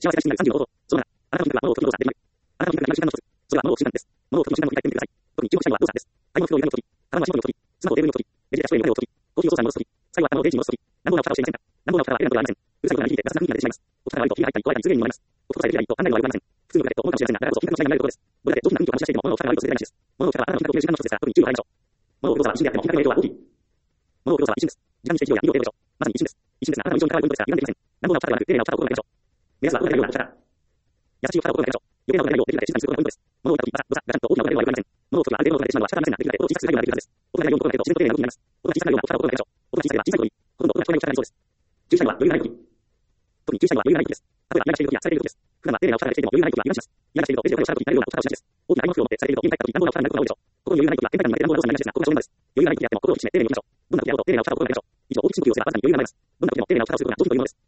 幸せな真が30のこと。そのなら、あなたの人格は物を取り戻されていない。あなたの人格が習慣の一つ。それは物を取り戻す習慣です。物を取り戻す習慣を振り返ってみてください。特に注目したいのは動作です。買い物袋を読むとき、カバンは紙袋に取り、スマホをテーブルに取り、レジで足を取り、コーヒーを操作に戻すとき、最後は頭をページに戻すとき、乱暴なお蓋をしていませんか？乱暴なお蓋は選ぶことはありません。うるさいことが響いてガサツな雰囲気が出てしまいます。お蓋が悪いと火が入ったり壊れたりすぐに思われます。お蓋さえ出来ればいいと案内のはよくありません。普通の方と思うかもしれませんが、だからこそ品格の違いが見られることです。どれだけ上品な雰囲気を醸し出していても、物のお蓋が悪いとすればいい話です。物のお蓋はあなたの品格を決める時間の一つですが、特に注意を払いましょう。物を売る動作は一瞬であっても品格の影響は大きい。物を売る動作は一瞬です。時間にして費用や身を得るでしょう。まさに一瞬です。一瞬ですが、あなたの印象に変わるポイントですが、油断できません。乱暴なお蓋ではなく、丁寧なお蓋を心がけましょう。目安は動かないようなお蓋だ。優しいお蓋を心がけましょう。余計なお蓋がないようできるだけ静かにすることがポイントです。物を売ったとき、ガサガサガチャンと大きなお蓋ではよくありません。物を取るある程度のお蓋でしまうのは仕方ありませんが、できるだけ音を小さくする作業ができるはずです。音がないように心がけると自然と丁寧な動きになります。音が小さくなるようなお蓋を心がけましょう。音が小さければ小さいほどいい。ほとんど音が聞こえないお蓋がありそうです。注意したいのは余裕がないとき。特に注意したいのは余裕がないときです。例えば、イライラしているときや疲れているときです。普段は丁寧なお蓋ができていても余裕がないときは油断します。イライラしているとレジをお皿ときになるようなお蓋をしがちです。大きな買い物袋を持ってされていると家に帰ったとき乱暴なお蓋になることが多いでしょう。心に余裕がないときは喧嘩に負けて乱暴な動作になりがちですが、ここが正面です。余裕がないときであっても心を引き締め丁寧に動きましょう。どんな時であろうと丁寧なお蓋を心がけましょう。以上、大きく深くをすればあなたに余裕が生まれます。どんな時でも丁寧なお蓋をすることが上品というものです。